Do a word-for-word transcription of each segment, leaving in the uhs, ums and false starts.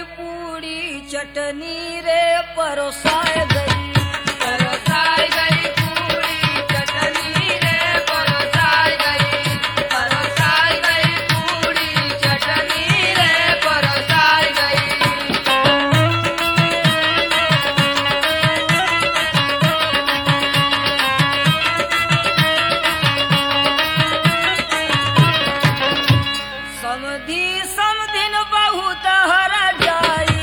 पूरी चटनी रे परोसाए गई। परोसाई गई पूरी चटनी रे परोसाई गई। परोसाई गई पूरी चटनी रे परोसाई गई। समधी समधिन बहुत हर जाई।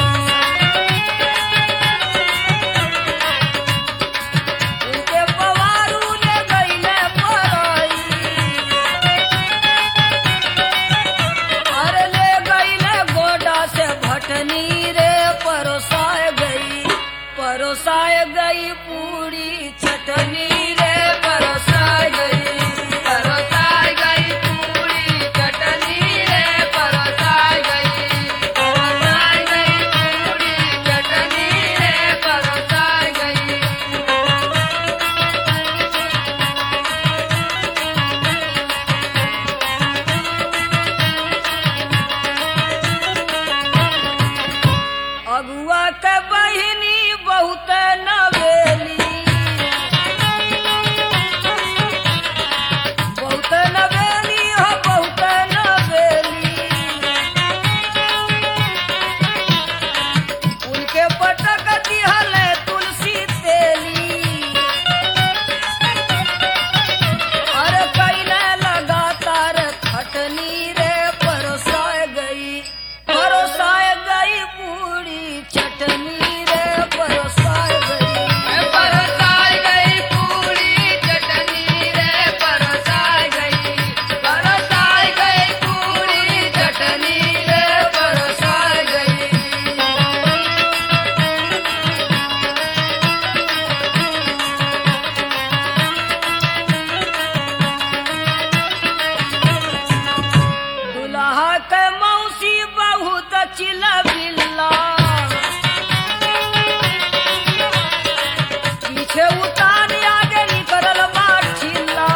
उनके पवारू ले गईले पराई। अरे ले गईले गोडा से भटनी रे परोसाए गई। परोसाए गई पूरी चटनी रे परोसाए गई। परोसाई गई पूरी चटनी रे परोसाई गई। परोसाई गई पूरी चटनी रे परोसाई गई। अगुआ के बहिनी बहुत नवेली। बहुत नवेली हो बहुत नवेली। उनके पटक दिहले तुलसी तेली। अरे कैले लगातार खटनी रे परोसाए गई। परोसाए गई पूरी चटनी रे परोसाए गई। परोसाई गई पूरी चटनी रे परोसाई गई। परोसाई गई पूरी चटनी रे परोसाई गई। दुल्हा के मौसी बहुत चिलबिल्ला। पीछे उतार आगे निकलल बाछिल्ला।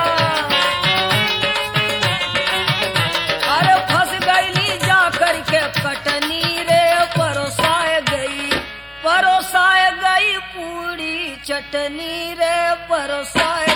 अरे फंस गईली जा करके कटनी रे परोसाए गई। परोसाए गई पूरी चटनी रे परोसाए